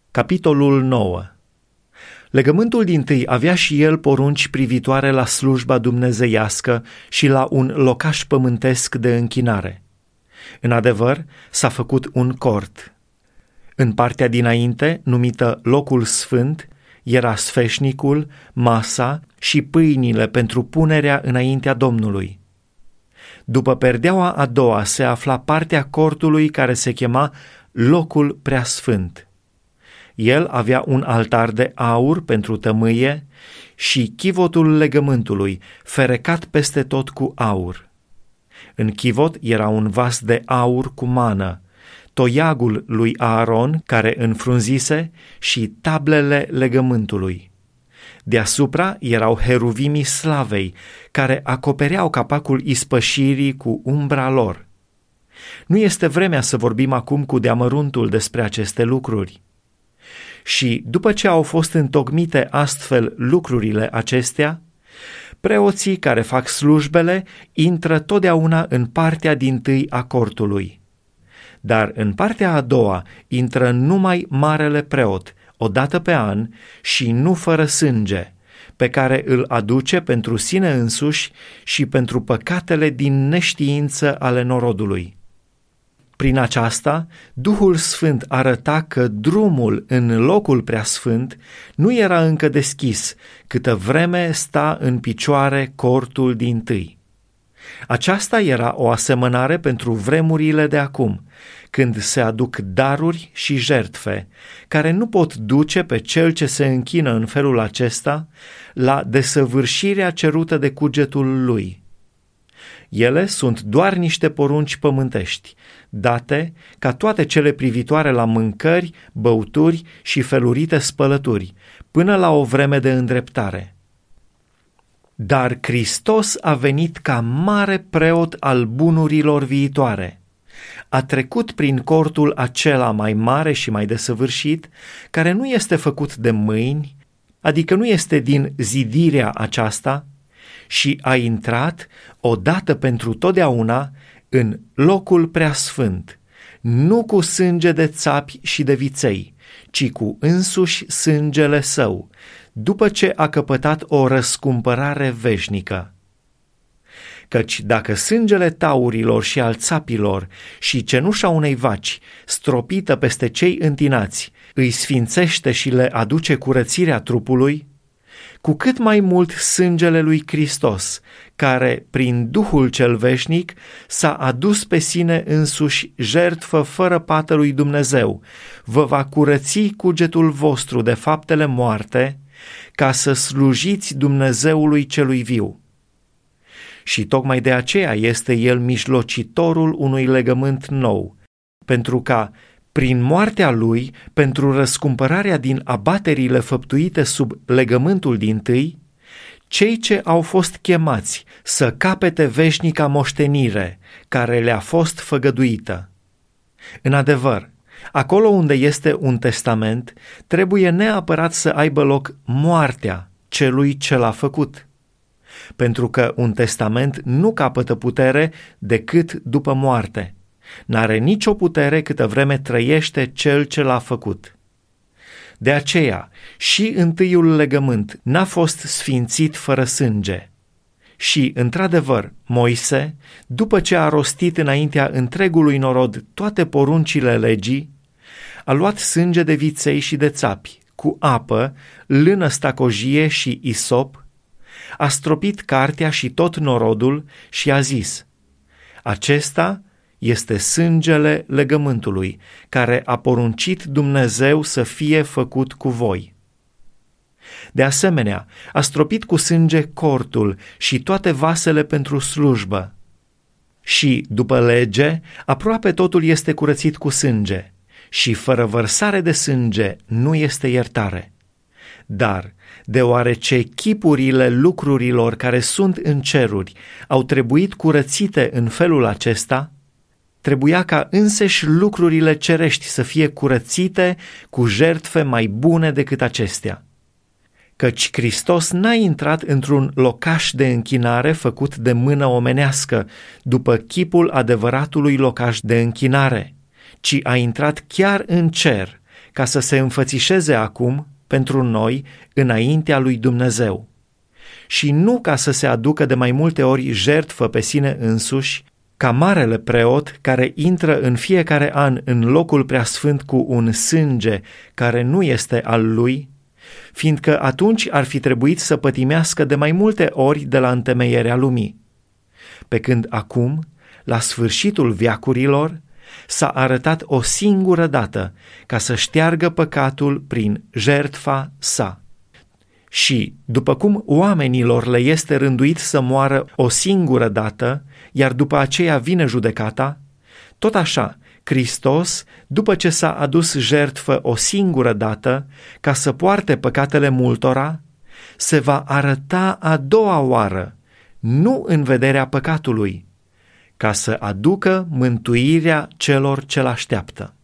Capitolul 9. Legământul dintâi avea și el porunci privitoare la slujba dumnezeiască și la un locaș pământesc de închinare. În adevăr, s-a făcut un cort. În partea dinainte, numită locul sfânt, era sfeșnicul, masa și pâinile pentru punerea înaintea Domnului. După perdeaua a doua se afla partea cortului care se chema locul preasfânt. El avea un altar de aur pentru tămâie și chivotul legământului, ferecat peste tot cu aur. În chivot era un vas de aur cu mană, toiagul lui Aaron care înfrunzise și tablele legământului. Deasupra erau heruvimii slavei, care acopereau capacul ispășirii cu umbra lor. Nu este vremea să vorbim acum cu deamăruntul despre aceste lucruri. Și după ce au fost întocmite astfel lucrurile acestea, preoții care fac slujbele intră totdeauna în partea dintâi a cortului. Dar în partea a doua intră numai marele preot, o dată pe an și nu fără sânge, pe care îl aduce pentru sine însuși și pentru păcatele din neștiință ale norodului. Prin aceasta, Duhul Sfânt arăta că drumul în locul preasfânt nu era încă deschis, câtă vreme sta în picioare cortul dintâi. Aceasta era o asemănare pentru vremurile de acum, când se aduc daruri și jertfe, care nu pot duce pe cel ce se închină în felul acesta la desăvârșirea cerută de cugetul lui. Ele sunt doar niște porunci pământești, date ca toate cele privitoare la mâncări, băuturi și felurite spălături, până la o vreme de îndreptare. Dar Hristos a venit ca mare preot al bunurilor viitoare. A trecut prin cortul acela mai mare și mai desăvârșit, care nu este făcut de mâini, adică nu este din zidirea aceasta, și a intrat odată pentru totdeauna în locul preasfânt, nu cu sânge de țapi și de viței, ci cu însuși sângele său, după ce a căpătat o răscumpărare veșnică. Căci dacă sângele taurilor și al țapilor și cenușa unei vaci, stropită peste cei întinați, îi sfințește și le aduce curățirea trupului, cu cât mai mult sângele lui Hristos, care, prin Duhul cel veșnic, s-a adus pe sine însuși jertfă fără pată lui Dumnezeu, vă va curăți cugetul vostru de faptele moarte, ca să slujiți Dumnezeului celui viu. Și tocmai de aceea este El mijlocitorul unui legământ nou, pentru ca, prin moartea Lui, pentru răscumpărarea din abaterile făptuite sub legământul dintâi, cei ce au fost chemați să capete veșnica moștenire care le-a fost făgăduită. În adevăr, acolo unde este un testament, trebuie neapărat să aibă loc moartea celui ce l-a făcut, pentru că un testament nu capătă putere decât după moarte. N-are nicio putere câtă vreme trăiește cel ce l-a făcut. De aceea, și întâiul legământ n-a fost sfințit fără sânge. Și, într-adevăr, Moise, după ce a rostit înaintea întregului norod toate poruncile legii, a luat sânge de viței și de țapi, cu apă, lână stacojie și isop, a stropit cartea și tot norodul și a zis: acesta este sângele legământului, care a poruncit Dumnezeu să fie făcut cu voi. De asemenea, a stropit cu sânge cortul și toate vasele pentru slujbă. Și, după lege, aproape totul este curățit cu sânge, și fără vărsare de sânge nu este iertare. Dar, deoarece chipurile lucrurilor care sunt în ceruri au trebuit curățite în felul acesta, trebuia ca înseși lucrurile cerești să fie curățite cu jertfe mai bune decât acestea. Căci Hristos n-a intrat într-un locaș de închinare făcut de mână omenească, după chipul adevăratului locaș de închinare, ci a intrat chiar în cer, ca să se înfățișeze acum pentru noi înaintea lui Dumnezeu, și nu ca să se aducă de mai multe ori jertfă pe sine însuși, ca marele preot care intră în fiecare an în locul preasfânt cu un sânge care nu este al lui, fiindcă atunci ar fi trebuit să pătimească de mai multe ori de la întemeierea lumii. Pe când acum, la sfârșitul veacurilor, s-a arătat o singură dată ca să șteargă păcatul prin jertfa sa. Și, după cum oamenilor le este rânduit să moară o singură dată, iar după aceea vine judecata, tot așa, Hristos, după ce s-a adus jertfă o singură dată, ca să poarte păcatele multora, se va arăta a doua oară, nu în vederea păcatului, ca să aducă mântuirea celor ce-l așteaptă.